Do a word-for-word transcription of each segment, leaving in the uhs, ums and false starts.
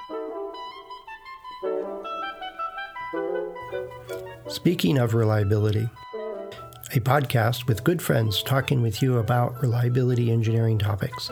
Speaking of reliability, a podcast with good friends talking with you about reliability engineering topics.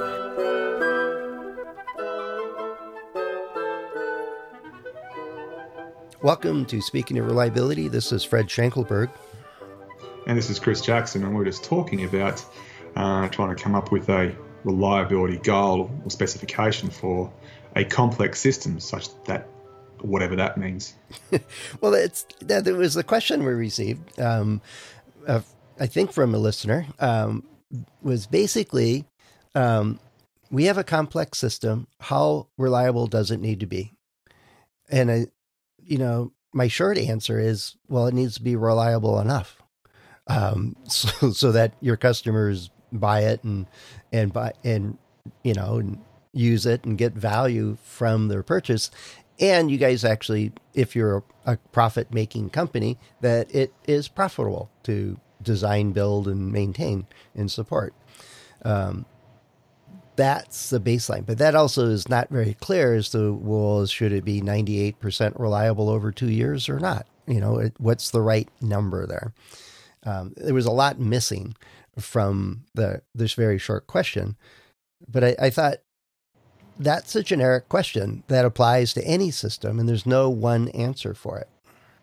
Welcome to Speaking of Reliability. This is Fred Schenkelberg. And this is Chris Jackson, and we're just talking about uh, trying to come up with a reliability goal or specification for a complex system, such that whatever that means. Well, it's that there was a question we received, um, uh, I think from a listener, um, was basically, um, we have a complex system. How reliable does it need to be? And, I, you know, my short answer is, well, it needs to be reliable enough, um, so, so that your customers buy it and, and buy, and, you know, and use it and get value from their purchase. And you guys actually, if you're a, a profit-making company, that it is profitable to design, build, and maintain and support. Um, that's the baseline. But that also is not very clear as to, well, should it be ninety-eight percent reliable over two years or not? You know, it, what's the right number there? Um, there was a lot missing from the this very short question. But I, I thought, that's a generic question that applies to any system, and there's no one answer for it.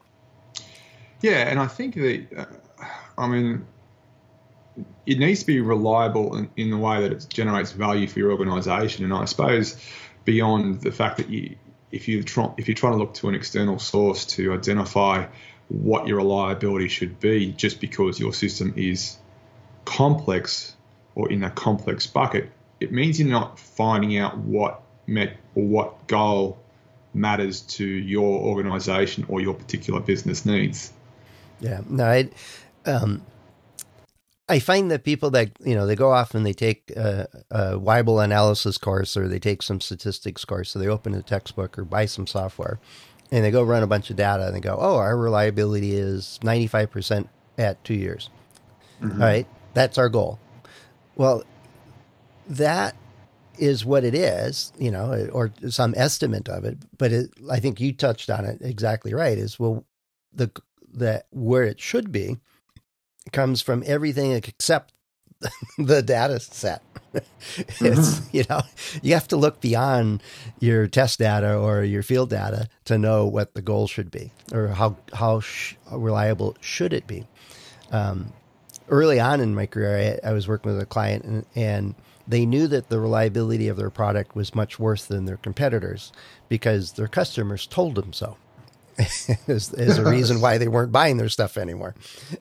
Yeah, and I think that, uh, I mean, it needs to be reliable in, in the way that it generates value for your organisation. And I suppose beyond the fact that you, if you try, if you're trying to look to an external source to identify what your reliability should be, just because your system is complex or in a complex bucket, it means you're not finding out what met or what goal matters to your organization or your particular business needs. Yeah, no, I, um, I find that people that, you know, they go off and they take a, a Weibull analysis course, or they take some statistics course, so they open a textbook or buy some software and they go run a bunch of data and they go, oh, our reliability is ninety-five percent at two years. Mm-hmm. All right, that's our goal. Well, that is what it is, you know, or some estimate of it. But it, I think you touched on it exactly right, is, well, the, the, where it should be comes from everything except the data set. It's, mm-hmm. you know, you have to look beyond your test data or your field data to know what the goal should be, or how, how, sh- how reliable should it be. Um, early on in my career, I, I was working with a client, and, and they knew that the reliability of their product was much worse than their competitors because their customers told them so. as, as a reason why they weren't buying their stuff anymore.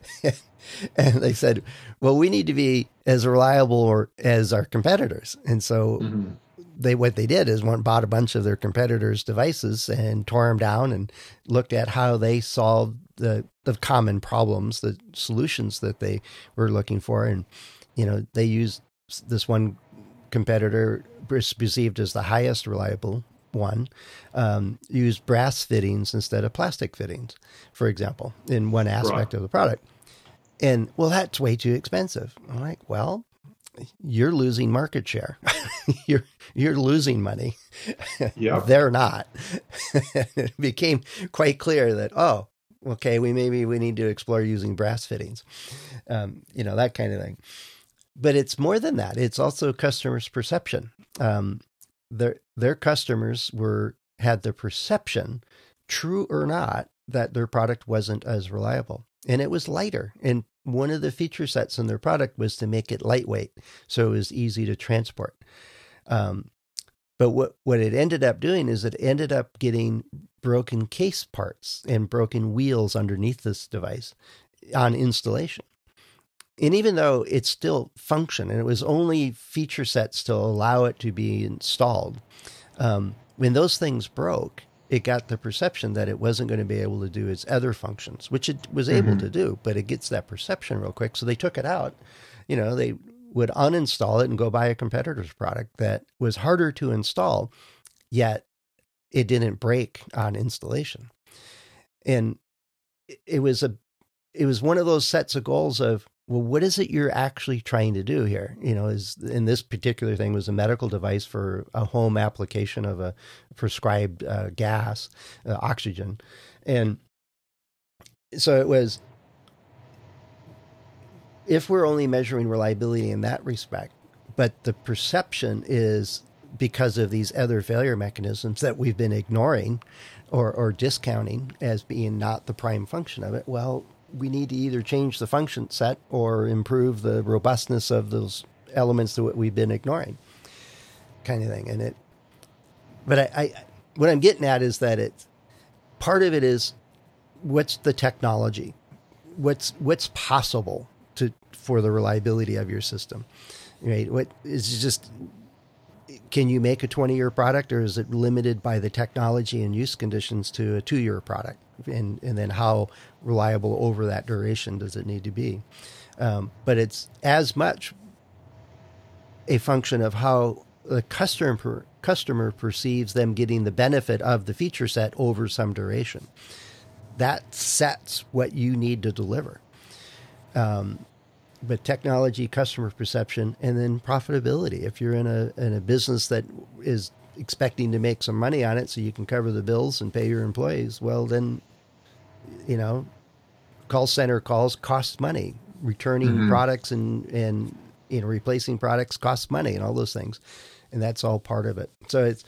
And they said, well, we need to be as reliable or as our competitors. And so mm-hmm. they what they did is went and bought a bunch of their competitors' devices and tore them down and looked at how they solved the, the common problems, the solutions that they were looking for. And, you know, they used this one competitor, perceived as the highest reliable one, um, used brass fittings instead of plastic fittings, for example, in one aspect right. of the product. And, well, that's way too expensive. I'm like, well, you're losing market share. you're you're losing money. Yep. They're not. It became quite clear that, oh, okay, we maybe we need to explore using brass fittings, um, you know, that kind of thing. But it's more than that. It's also customers' perception. Um, their their customers were had the perception, true or not, that their product wasn't as reliable, and it was lighter. And one of the feature sets in their product was to make it lightweight, so it was easy to transport. Um, but what what it ended up doing is it ended up getting broken case parts and broken wheels underneath this device on installation. And even though it still functioned, and it was only feature sets to allow it to be installed, um, when those things broke, it got the perception that it wasn't going to be able to do its other functions, which it was able mm-hmm. to do, but it gets that perception real quick. So they took it out. You know, they would uninstall it and go buy a competitor's product that was harder to install, yet it didn't break on installation. And it was a, it was one of those sets of goals of, well, what is it you're actually trying to do here? You know, is in this particular thing was a medical device for a home application of a prescribed uh, gas, uh, oxygen. And so it was, if we're only measuring reliability in that respect, but the perception is because of these other failure mechanisms that we've been ignoring or, or discounting as being not the prime function of it, well, we need to either change the function set or improve the robustness of those elements that we've been ignoring, kind of thing. And it, but I, I what I'm getting at is that it's, part of it is what's the technology, what's what's possible to for the reliability of your system, right? What is just, can you make a twenty-year product, or is it limited by the technology and use conditions to a two-year product? And and then how reliable over that duration does it need to be? Um, but it's as much a function of how the customer customer perceives them getting the benefit of the feature set over some duration. That sets what you need to deliver. Um, but technology, customer perception, and then profitability. If you're in a in a business that is expecting to make some money on it so you can cover the bills and pay your employees, well, then, you know, call center calls cost money. Returning mm-hmm. products and, and, you know, replacing products costs money and all those things. And that's all part of it. So it's,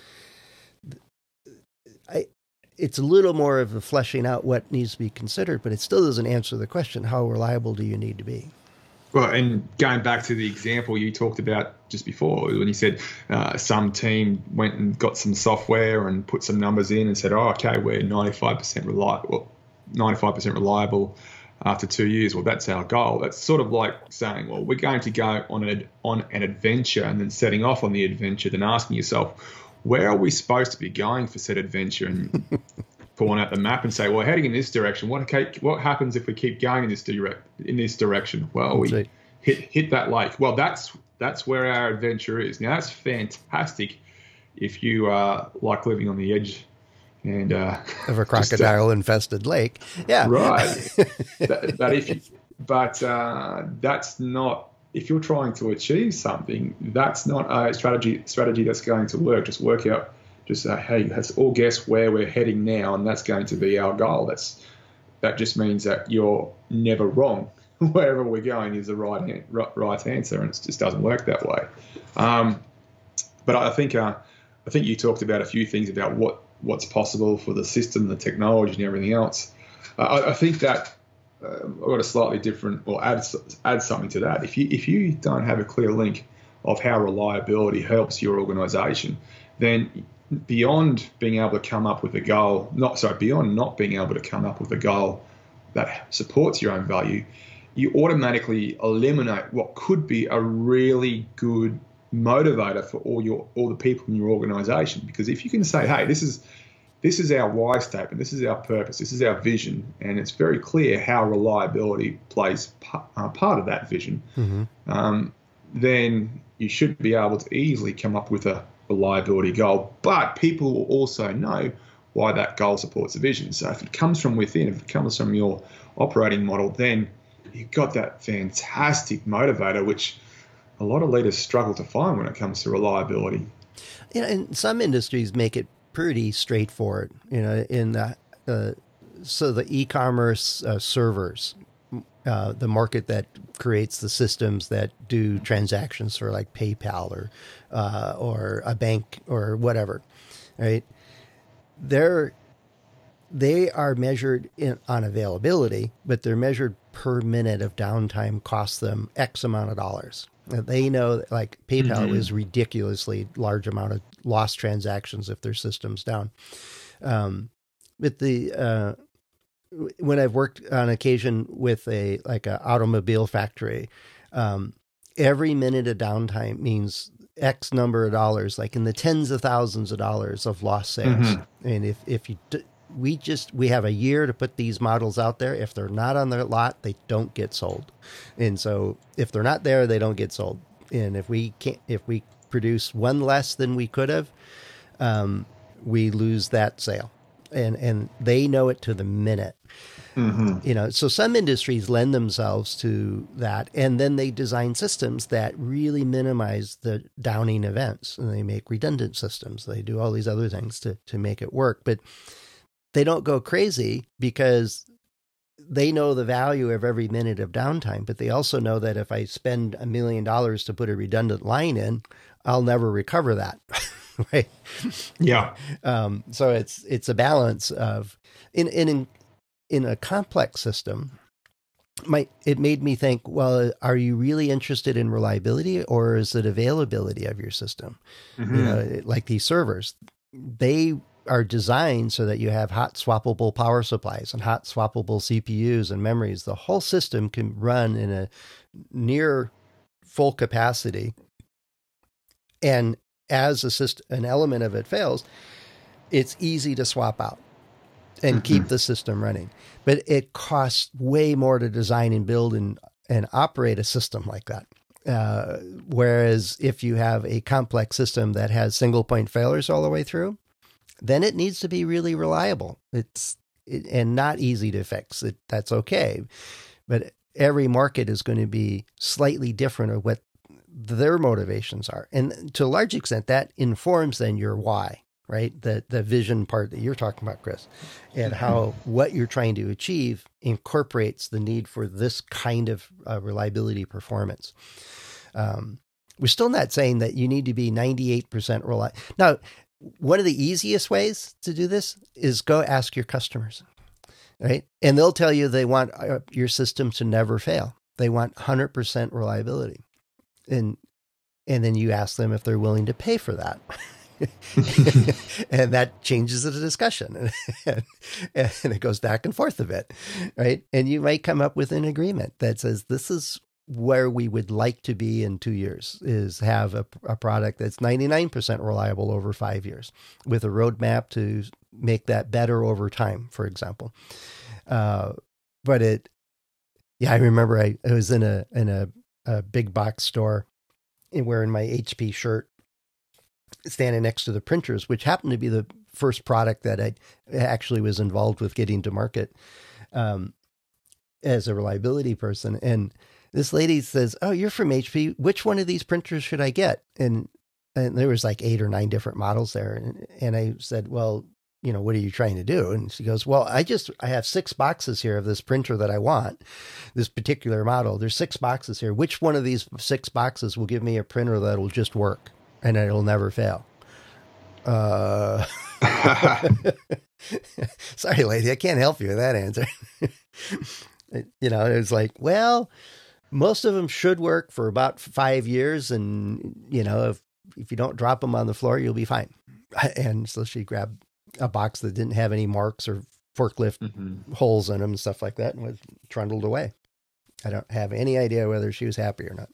I, it's a little more of the fleshing out what needs to be considered, but it still doesn't answer the question, how reliable do you need to be? Well, and going back to the example you talked about just before, when you said uh, some team went and got some software and put some numbers in and said, oh, okay, we're ninety-five percent reliable, well, ninety-five percent reliable after two years. Well, that's our goal. That's sort of like saying, well, we're going to go on an, on an adventure, and then setting off on the adventure, then asking yourself, where are we supposed to be going for said adventure? And pulling out the map and say, well, heading in this direction, what what happens if we keep going in this direct in this direction? Well, we right. hit hit that lake. Well, that's that's where our adventure is. Now, that's fantastic if you uh, like living on the edge and uh, of a crocodile infested lake. Yeah, right. but, but if you, but uh, that's not, if you're trying to achieve something, that's not a strategy strategy that's going to work. Just work out. Just say, hey, let's all guess where we're heading now, and that's going to be our goal. That's that just means that you're never wrong. Wherever we're going is the right right answer, and it just doesn't work that way. Um, but I think uh, I think you talked about a few things about what, what's possible for the system, the technology, and everything else. Uh, I, I think that uh, I've got a slightly different, or add add something to that. If you if you don't have a clear link of how reliability helps your organisation, then beyond being able to come up with a goal, not sorry, beyond not being able to come up with a goal that supports your own value, you automatically eliminate what could be a really good motivator for all your all the people in your organisation. Because if you can say, hey, this is this is our why statement, this is our purpose, this is our vision, and it's very clear how reliability plays p- uh, part of that vision, mm-hmm. um, then you should be able to easily come up with a reliability goal. But people will also know why that goal supports the vision. So if it comes from within, if it comes from your operating model, then you've got that fantastic motivator, which a lot of leaders struggle to find when it comes to reliability. Yeah, and some industries make it pretty straightforward. You know, in the uh, so the e-commerce uh, servers, uh, the market that creates the systems that do transactions for like PayPal or uh, or a bank or whatever, right? They're they are measured in, on availability, but they're measured per minute of downtime costs them X amount of dollars. They know that, like PayPal mm-hmm. is ridiculously large amount of lost transactions if their system's down. Um, but the uh, when I've worked on occasion with a like an automobile factory, um, every minute of downtime means X number of dollars, like in the tens of thousands of dollars of lost sales. Mm-hmm. And if if you d- we just we have a year to put these models out there. If they're not on the lot, they don't get sold. And so if they're not there, they don't get sold. And if we can't, if we produce one less than we could have, um, we lose that sale. and and they know it to the minute. Mm-hmm. You know, so some industries lend themselves to that, and then they design systems that really minimize the downing events, and they make redundant systems. They do all these other things to to make it work, but they don't go crazy because they know the value of every minute of downtime. But they also know that if I spend a million dollars to put a redundant line in, I'll never recover that. Right? Yeah. Um, so it's it's a balance of in in in a complex system. My it made me think, well, are you really interested in reliability, or is it availability of your system? Mm-hmm. You know, like these servers, they are designed so that you have hot swappable power supplies and hot swappable C P Us and memories. The whole system can run in a near full capacity. And as a system, an element of it fails, it's easy to swap out and mm-hmm. keep the system running. But it costs way more to design and build and, and operate a system like that. Uh, whereas if you have a complex system that has single point failures all the way through, then it needs to be really reliable. It's it, and not easy to fix. It, that's okay. But every market is going to be slightly different of what their motivations are. And to a large extent, that informs then your why, right? The the vision part that you're talking about, Chris, and how what you're trying to achieve incorporates the need for this kind of uh, reliability performance. Um, we're still not saying that you need to be ninety-eight percent reliable. Now, one of the easiest ways to do this is go ask your customers, right? And they'll tell you they want your system to never fail. They want one hundred percent reliability. And and then you ask them if they're willing to pay for that. And that changes the discussion. and, and it goes back and forth a bit, right? And you might come up with an agreement that says this is where we would like to be in two years, is have a, a product that's ninety-nine percent reliable over five years with a roadmap to make that better over time, for example. Uh, but it, yeah, I remember I, I was in a, in a, a big box store and wearing my H P shirt, standing next to the printers, which happened to be the first product that I actually was involved with getting to market, um, as a reliability person. And this lady says, "Oh, you're from H P. Which one of these printers should I get?" And and there was like eight or nine different models there. And, and I said, "Well, you know, what are you trying to do?" And she goes, "Well, I just, I have six boxes here of this printer that I want, this particular model. There's six boxes here. Which one of these six boxes will give me a printer that will just work and it'll never fail?" Uh, sorry, lady, I can't help you with that answer. You know, it was like, well, most of them should work for about five years. And, you know, if, if you don't drop them on the floor, you'll be fine. And so she grabbed a box that didn't have any marks or forklift mm-hmm. holes in them and stuff like that and was trundled away. I don't have any idea whether she was happy or not.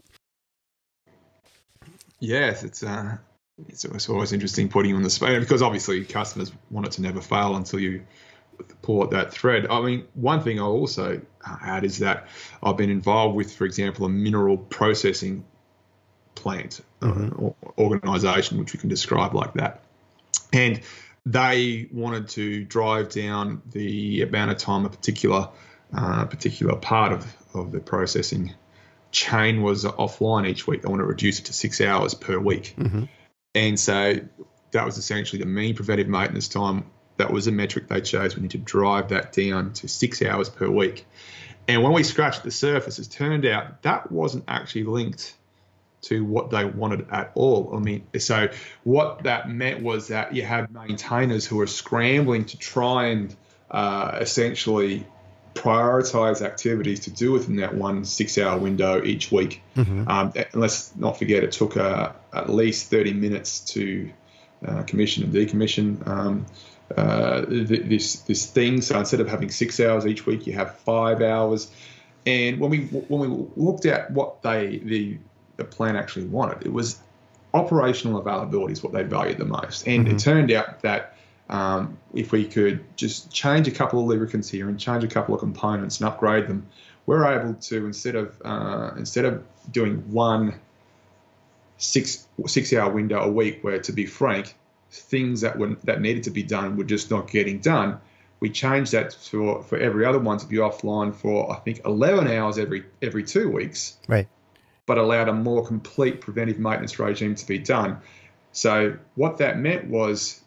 Yes, it's uh, it's, it's always interesting putting you on the spot, because obviously customers want it to never fail until you pull at that thread. I mean, one thing I'll also add is that I've been involved with, for example, a mineral processing plant mm-hmm. uh, or organization, which we can describe like that. And they wanted to drive down the amount of time a particular uh, particular part of, of the processing chain was offline each week. They want to reduce it to six hours per week. Mm-hmm. And so that was essentially the mean preventive maintenance time. That was a metric they chose. We need to drive that down to six hours per week. And when we scratched the surface, it turned out that wasn't actually linked to what they wanted at all. I mean, so what that meant was that you had maintainers who were scrambling to try and uh, essentially prioritize activities to do within that one six-hour window each week. Mm-hmm. Um, and let's not forget, it took uh, at least thirty minutes to uh, commission and decommission um, uh, th- this this thing. So instead of having six hours each week, you have five hours. And when we when we looked at what they the the plan actually wanted, it was operational availability is what they valued the most. And mm-hmm. it turned out that um, if we could just change a couple of lubricants here and change a couple of components and upgrade them, we're able to, instead of uh, instead of doing one six six hour window a week, where, to be frank, things that were that needed to be done were just not getting done. We changed that for, for every other one to be offline for, I think, eleven hours every every two weeks. Right. But allowed a more complete preventive maintenance regime to be done. So what that meant was,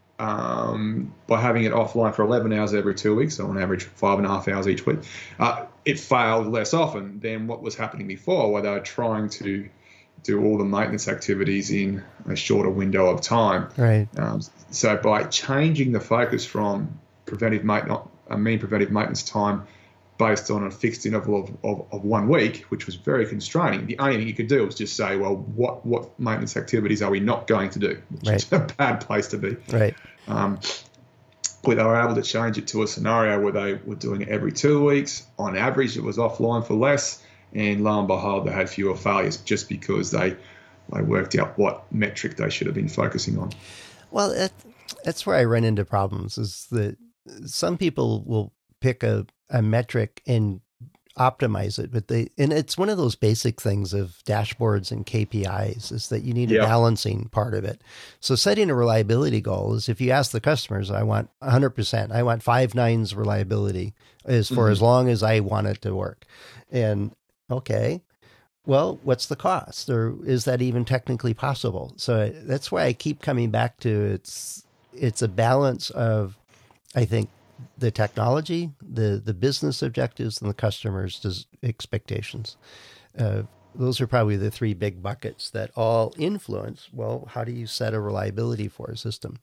um, by having it offline for eleven hours every two weeks, so on average five and a half hours each week, uh, it failed less often than what was happening before, where they were trying to do all the maintenance activities in a shorter window of time. Right. Um, so by changing the focus from preventive maintenance, I mean preventive maintenance time based on a fixed interval of, of, of one week, which was very constraining. The only thing you could do was just say, well, what, what maintenance activities are we not going to do? Which right. is a bad place to be. Right. Um, but they were able to change it to a scenario where they were doing it every two weeks. On average, it was offline for less. And lo and behold, they had fewer failures just because they, they worked out what metric they should have been focusing on. Well, that, that's where I run into problems, is that some people will pick a, a metric and optimize it, but they, and it's one of those basic things of dashboards and K P Is, is that you need a yeah. balancing part of it. So setting a reliability goal is, if you ask the customers, I want one hundred percent, I want five nines reliability is for mm-hmm. as long as I want it to work. And okay, well, what's the cost, or is that even technically possible? So that's why I keep coming back to it's, it's a balance of, I think, the technology, the, the business objectives, and the customer's expectations. Uh, those are probably the three big buckets that all influence, well, how do you set a reliability for a system?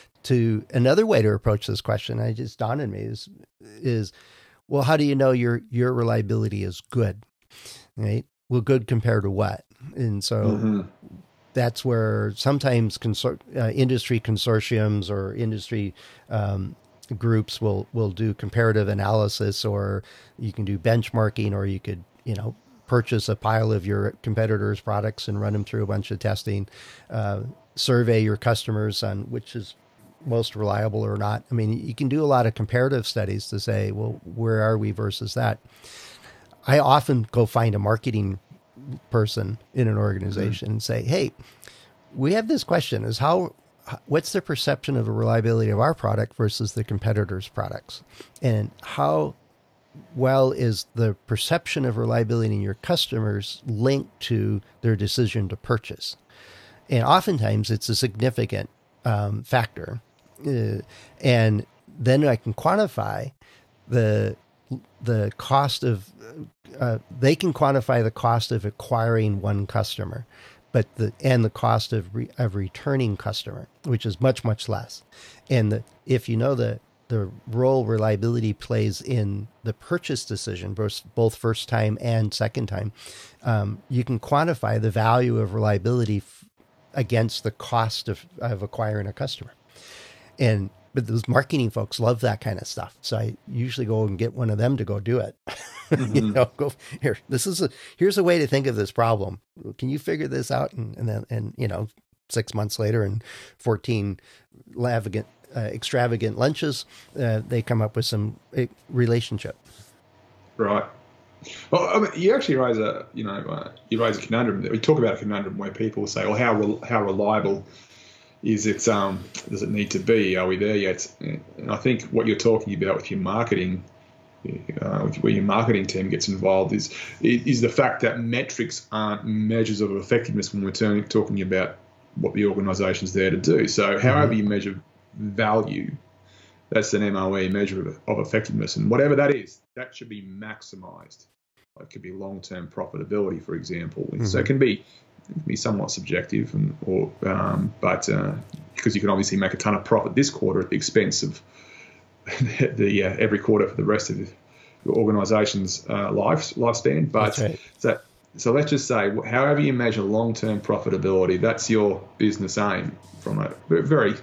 To another way to approach this question, I just dawned on me, is, is, well, how do you know your, your reliability is good, right? Well, good compared to what? And so mm-hmm. that's where sometimes consor- uh, industry consortiums or industry um, groups will, will do comparative analysis, or you can do benchmarking, or you could, you know, purchase a pile of your competitors' products and run them through a bunch of testing, uh, survey your customers on which is most reliable or not. I mean, you can do a lot of comparative studies to say, well, where are we versus that? I often go find a marketing person in an organization mm-hmm. and say, hey, we have this question, is how, what's the perception of the reliability of our product versus the competitors' products? And how well is the perception of reliability in your customers linked to their decision to purchase? And oftentimes it's a significant um, factor. Uh, and then I can quantify the the cost of, uh, they can quantify the cost of acquiring one customer, but the, and the cost of re, of returning customer, which is much, much less. And the, if you know the, the role reliability plays in the purchase decision, both, both first time and second time, um, you can quantify the value of reliability f- against the cost of, of acquiring a customer. And but those marketing folks love that kind of stuff. So I usually go and get one of them to go do it. Mm-hmm. you know, go here. This is a, here's a way to think of this problem. Can you figure this out? And, and then, and you know, six months later and fourteen lavagant, uh, extravagant lunches, uh, they come up with some uh, relationship. Right. Well, I mean, you actually raise a, you know, uh, you raise a conundrum. We talk about a conundrum where people say, well, how, re- how reliable is it, um, does it need to be? Are we there yet? And I think what you're talking about with your marketing, uh, where your marketing team gets involved, is is the fact that metrics aren't measures of effectiveness when we're turning, talking about what the organisation's there to do. So however you measure value, that's an M O E, measure of, of effectiveness. And whatever that is, that should be maximised. It could be long-term profitability, for example. Mm-hmm. So it can be It can be somewhat subjective, and or um, but uh, because you can obviously make a ton of profit this quarter at the expense of the, the uh, every quarter for the rest of the organisation's uh, life lifespan. But right. so so let's just say, however you measure long-term profitability, that's your business aim from a very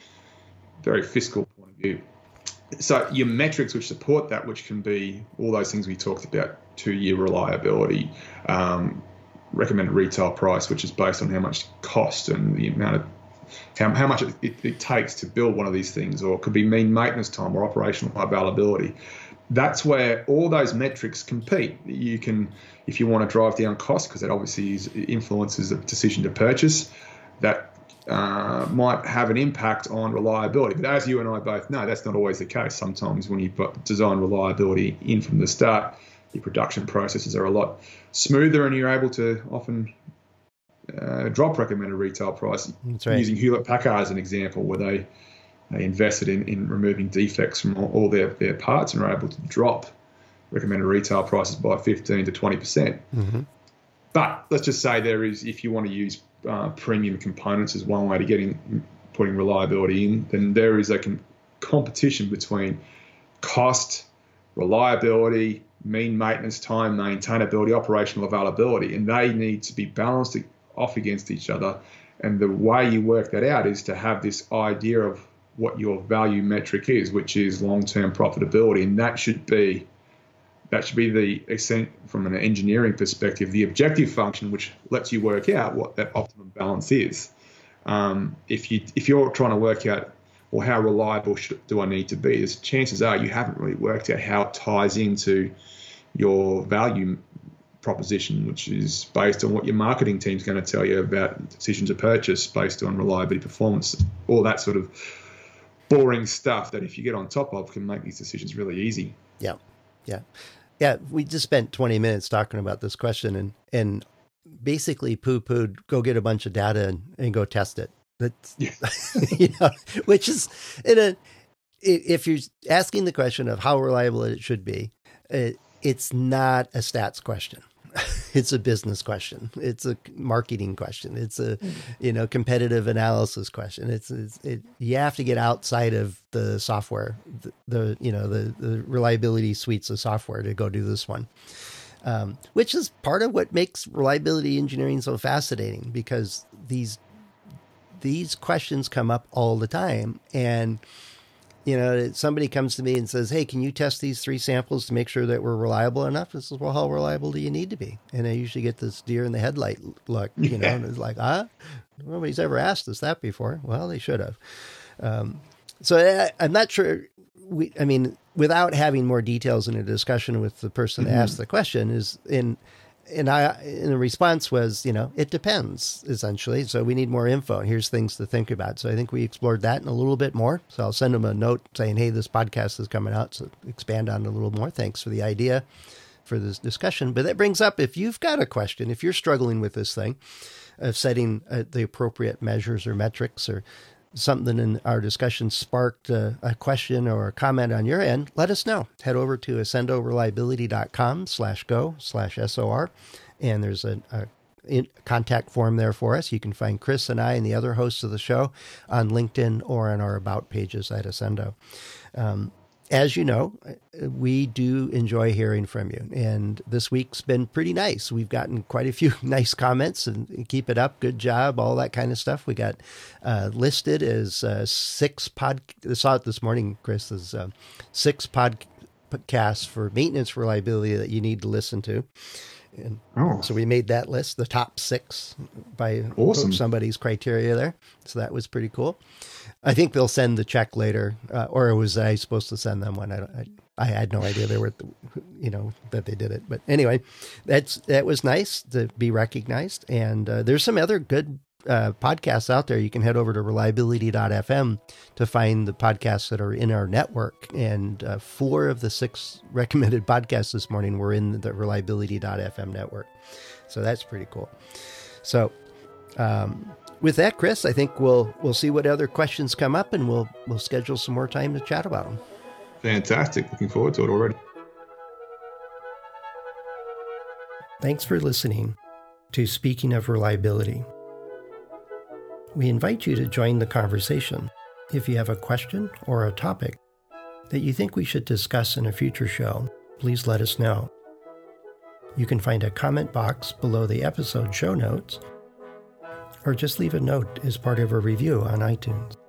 very fiscal point of view. So your metrics which support that, which can be all those things we talked about: two-year reliability. Um, recommended retail price, which is based on how much it costs and the amount of how, how much it, it, it takes to build one of these things, or it could be mean maintenance time or operational availability. That's where all those metrics compete. You can, if you want to drive down costs, because that obviously is, influences the decision to purchase, that uh, might have an impact on reliability. But as you and I both know, that's not always the case. Sometimes when you've got design reliability in from the start, your production processes are a lot smoother, and you're able to often uh, drop recommended retail price. That's right. Using Hewlett-Packard as an example, where they, they invested in, in removing defects from all, all their, their parts and are able to drop recommended retail prices by fifteen to twenty percent. Mm-hmm. But let's just say there is, if you want to use uh, premium components as one way to getting putting reliability in, then there is a com- competition between cost, reliability, mean maintenance time, maintainability, operational availability, and they need to be balanced off against each other. And the way you work that out is to have this idea of what your value metric is, which is long-term profitability, and that should be that should be the, from an engineering perspective, the objective function, which lets you work out what that optimum balance is. Um, if you if you're trying to work out, well, how reliable should, do I need to be? There's chances are you haven't really worked out how it ties into your value proposition, which is based on what your marketing team's going to tell you about decision to purchase based on reliability, performance, all that sort of boring stuff that if you get on top of can make these decisions really easy. Yeah, yeah. Yeah, we just spent twenty minutes talking about this question and, and basically poo-pooed, go get a bunch of data and, and go test it. That's, yeah. you know, which is, in a, if you're asking the question of how reliable it should be, it, it's not a stats question. It's a business question. It's a marketing question. It's a, you know, competitive analysis question. It's, it's it, you have to get outside of the software, the, the you know, the, the reliability suites of software to go do this one, um, which is part of what makes reliability engineering so fascinating, because these, these questions come up all the time. And, you know, somebody comes to me and says, hey, can you test these three samples to make sure that we're reliable enough? I says, well, how reliable do you need to be? And I usually get this deer in the headlight look, you know, and it's like, ah, nobody's ever asked us that before. Well, they should have. Um, so I, I'm not sure. We, I mean, without having more details in a discussion with the person mm-hmm. that asked the question is in, And I, and the response was, you know, it depends, essentially. So we need more info. Here's things to think about. So I think we explored that and a little bit more. So I'll send them a note saying, hey, this podcast is coming out. So expand on it a little more. Thanks for the idea for this discussion. But that brings up, if you've got a question, if you're struggling with this thing of setting uh, the appropriate measures or metrics, or something in our discussion sparked a, a question or a comment on your end, let us know. Head over to accendoreliability.com slash go slash SOR. And there's a, a in, contact form there for us. You can find Chris and I and the other hosts of the show on LinkedIn or on our About pages at Accendo. Um, as you know, we do enjoy hearing from you. And this week's been pretty nice. We've gotten quite a few nice comments, and keep it up. Good job. All that kind of stuff. We got uh, listed as uh, six pod. I saw it this morning, Chris, as uh, six podcasts for maintenance reliability that you need to listen to. And oh. so we made that list, the top six by awesome. somebody's criteria there. So that was pretty cool. I think they'll send the check later, uh, or was I supposed to send them one? I, I, I had no idea they were, you know, that they did it. But anyway, that's that was nice to be recognized. And uh, there's some other good uh, podcasts out there. You can head over to reliability dot f m to find the podcasts that are in our network. And uh, four of the six recommended podcasts this morning were in the reliability dot f m network. So that's pretty cool. So, um, with that, Chris, I think we'll we'll see what other questions come up, and we'll we'll schedule some more time to chat about them. Fantastic. Looking forward to it already. Thanks for listening to Speaking of Reliability. We invite you to join the conversation. If you have a question or a topic that you think we should discuss in a future show, please let us know. You can find a comment box below the episode show notes, or just leave a note as part of a review on iTunes.